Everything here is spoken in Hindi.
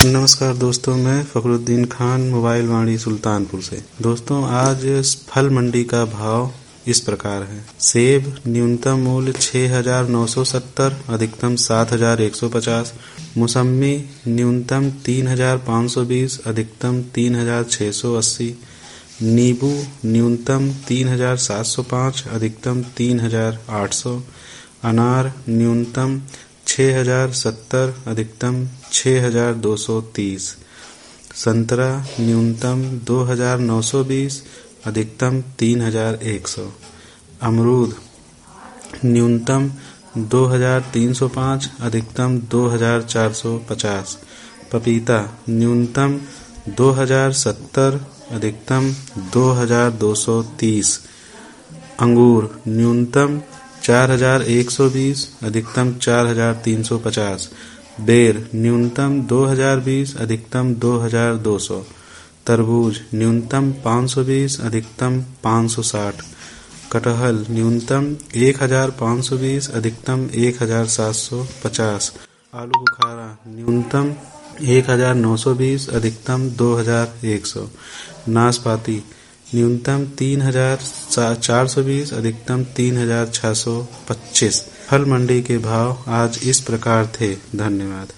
नमस्कार दोस्तों, मैं फखरुद्दीन खान, मोबाइल वाणी सुल्तानपुर से। दोस्तों, आज फल मंडी का भाव इस प्रकार है। सेब न्यूनतम मूल्य 6,970, अधिकतम 7,150। मौसम्मी न्यूनतम 3,520, अधिकतम 3,680। नींबू न्यूनतम 3,705, अधिकतम 3,800। अनार न्यूनतम 6,070, अधिकतम 6,230। संतरा न्यूनतम 2,920, अधिकतम 3,100। अमरूद न्यूनतम 2,305, अधिकतम 2,450। पपीता न्यूनतम 2,070, अधिकतम 2,230। अंगूर न्यूनतम 4,120, अधिकतम 4,350। बेर न्यूनतम 2,020, अधिकतम 2,200। तरबूज न्यूनतम 520, अधिकतम 560। कटहल न्यूनतम 1,520, अधिकतम 1,750। आलू बुखारा न्यूनतम 1,920, अधिकतम 2,100। नाशपाती न्यूनतम 3,420, अधिकतम 3,625। फल मंडी के भाव आज इस प्रकार थे। धन्यवाद।